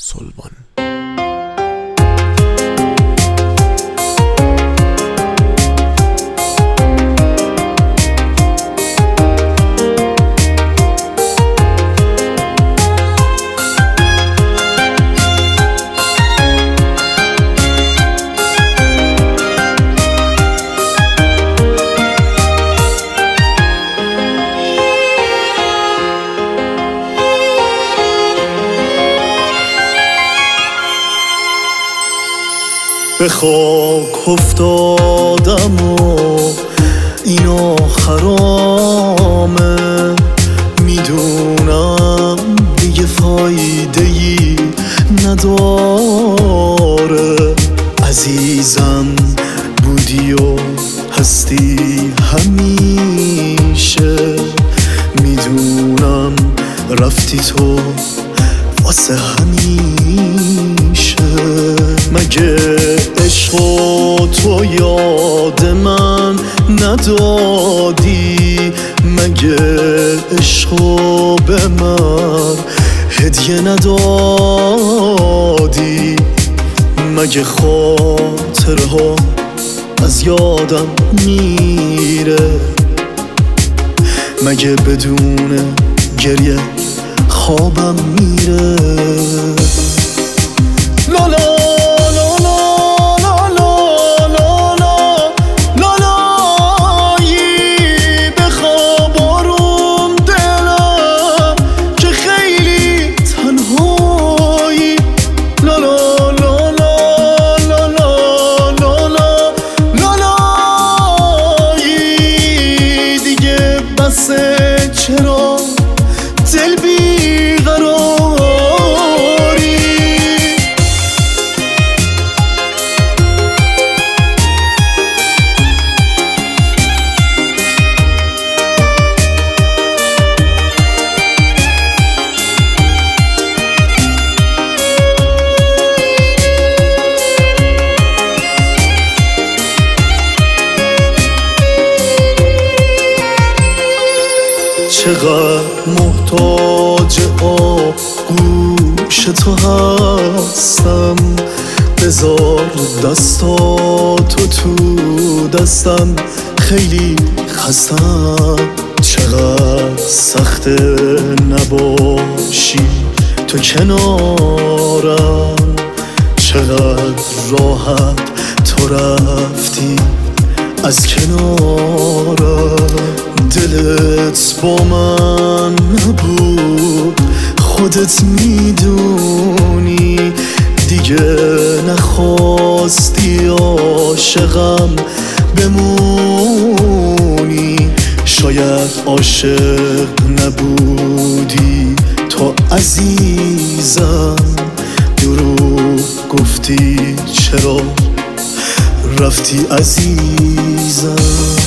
صلبان. به خاک افتادم و اینا حرامه، میدونم دیگه فایده‌ای نداره. عزیزم بودی و هستی همیشه، میدونم رفتی تو واسه همیشه. مگه عشقو تو یاد من ندادی؟ مگه عشقو به من هدیه ندادی؟ مگه خاطرها از یادم میره؟ مگه بدون گریه خوابم میره؟ لالا چرا دل بیقراری؟ چقدر محتاج آغوش تو هستم، بذار دستاتو تو دستم، خیلی خستم. چقدر سخته نباشی تو کنارم، چقدر راحت تو رفتی از کنارم. دلت با من نبود خودت میدونی، دیگه نخواستی عاشقم بمونی. شاید عاشق نبودی تو عزیزم، دروغ گفتی چرا رفتی عزیزم.